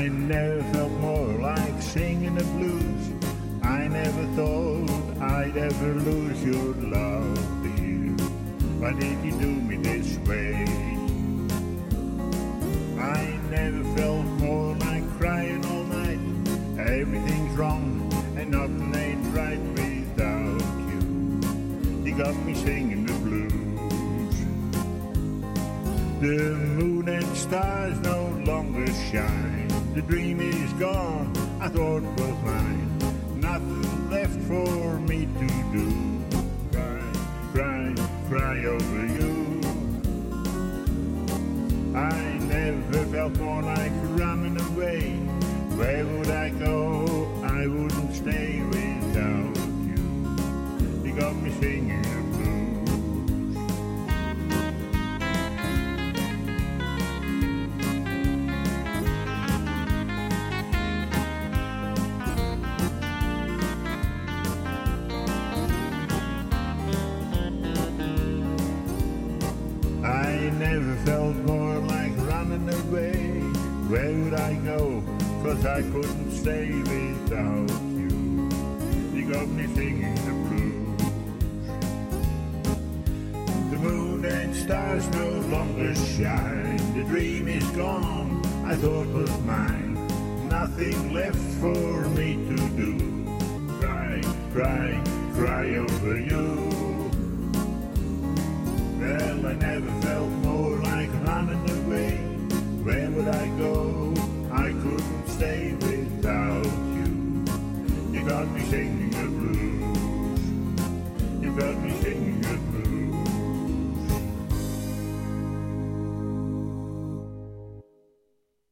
I never felt more like singing the blues. I never thought I'd ever lose your love, dear. Why did you do me this way? I never felt more like crying all night. Everything's wrong and nothing ain't right without you. You got me singing the blues. The moon and stars no longer shine. The dream is gone, I thought was mine. Nothing left for me to do. Cry, cry, cry over you. I never felt more like running away. Where would I go? I wouldn't stay without you. You got me singing the blues. I never felt more like running away. Where would I go? 'Cause I couldn't stay without you. You got me singing the blues. The moon and stars no longer shine. The dream is gone, I thought was mine. Nothing left for me to do. Cry, cry, cry over you. Well, I never felt more like running away. Where would I go? I couldn't stay without you. You got me singing